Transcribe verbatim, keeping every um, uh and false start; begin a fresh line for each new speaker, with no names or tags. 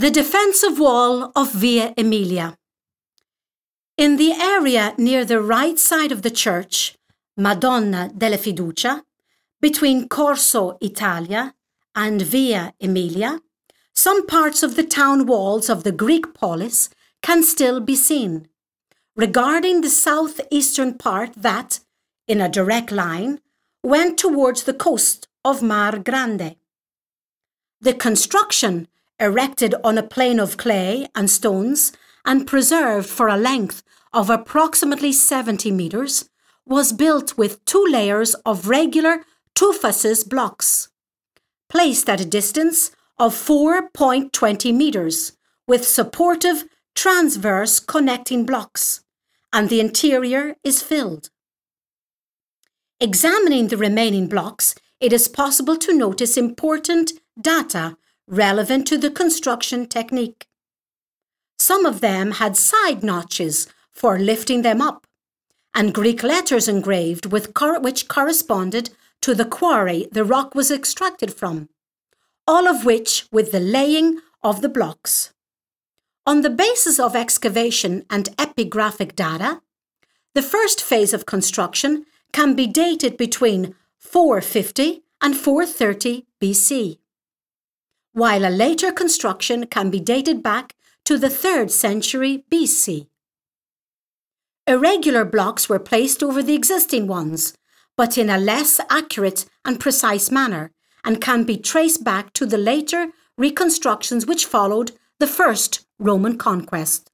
The defensive wall of Via Emilia. In the area near the right side of the church, Madonna della Fiducia, between Corso Italia and Via Emilia, some parts of the town walls of the Greek polis can still be seen. Regarding the southeastern part that, in a direct line, went towards the coast of Mar Grande. The construction, erected on a plain of clay and stones and preserved for a length of approximately seventy metres, was built with two layers of regular tuffus blocks, placed at a distance of four point two zero metres, with supportive transverse connecting blocks, and the interior is filled. Examining the remaining blocks, it is possible to notice important data relevant to the construction technique. Some of them had side notches for lifting them up, and Greek letters engraved with cor- which corresponded to the quarry the rock was extracted from, all of which with the laying of the blocks. On the basis of excavation and epigraphic data, the first phase of construction can be dated between four fifty and four thirty B C, while a later construction can be dated back to the third century B C. Irregular blocks were placed over the existing ones, but in a less accurate and precise manner, and can be traced back to the later reconstructions which followed the first Roman conquest.